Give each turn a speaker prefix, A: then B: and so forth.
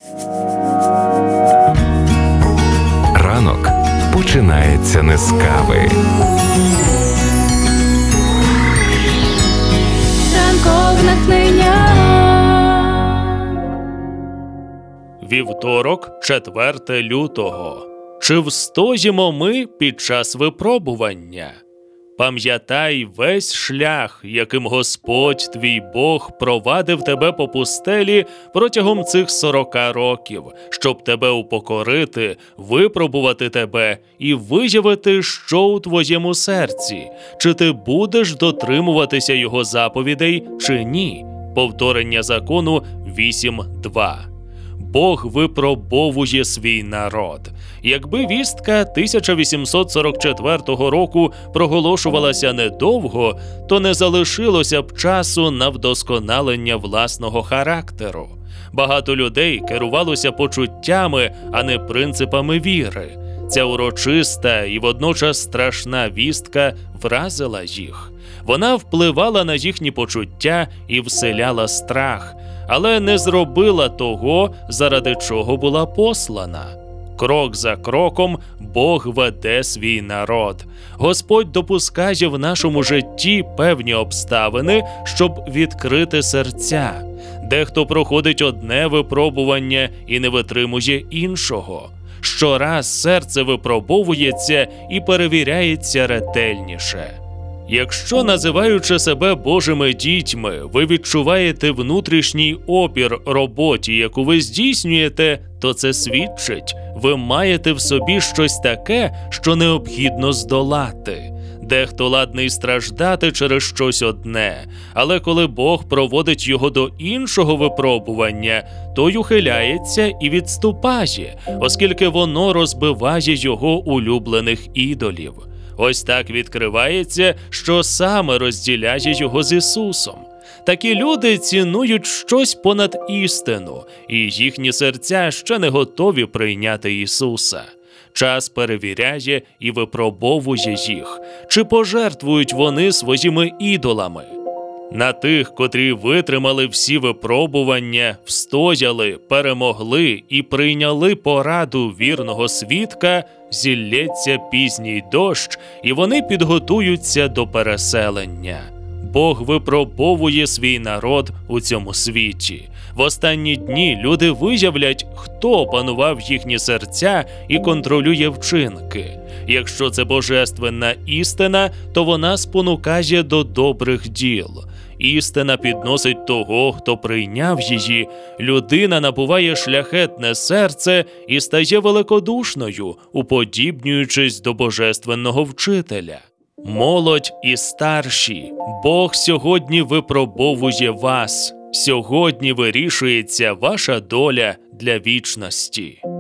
A: Ранок починається не з кави.
B: Ранкове натхнення.
C: Вівторок, 4 лютого. Чи встоїмо ми під час випробування? Пам'ятай весь шлях, яким Господь, твій Бог, провадив тебе по пустелі протягом цих 40 років, щоб тебе упокорити, випробувати тебе і виявити, що у твоєму серці, чи ти будеш дотримуватися його заповідей, чи ні. Повторення закону 8.2. Бог випробовує свій народ. Якби вістка 1844 року проголошувалася недовго, то не залишилося б часу на вдосконалення власного характеру. Багато людей керувалося почуттями, а не принципами віри. Ця урочиста і водночас страшна вістка вразила їх. Вона впливала на їхні почуття і вселяла страх, але не зробила того, заради чого була послана. Крок за кроком Бог веде свій народ. Господь допускає в нашому житті певні обставини, щоб відкрити серця. Дехто проходить одне випробування і не витримує іншого. Щораз серце випробовується і перевіряється ретельніше. Якщо, називаючи себе Божими дітьми, ви відчуваєте внутрішній опір роботі, яку ви здійснюєте, то це свідчить, ви маєте в собі щось таке, що необхідно здолати. Дехто ладний страждати через щось одне, але коли Бог проводить його до іншого випробування, той ухиляється і відступає, оскільки воно розбиває його улюблених ідолів. Ось так відкривається, що саме розділяє його з Ісусом. Такі люди цінують щось понад істину, і їхні серця ще не готові прийняти Ісуса. Час перевіряє і випробовує їх, чи пожертвують вони своїми ідолами. На тих, котрі витримали всі випробування, встояли, перемогли і прийняли пораду вірного свідка, зіллється пізній дощ, і вони підготуються до переселення. Бог випробовує свій народ у цьому світі. В останні дні люди виявлять, хто опанував їхні серця і контролює вчинки. Якщо це божественна істина, то вона спонукає до добрих діл. Істина підносить того, хто прийняв її, людина набуває шляхетне серце і стає великодушною, уподібнюючись до божественного вчителя. Молодь і старші, Бог сьогодні випробовує вас. Сьогодні вирішується ваша доля для вічності.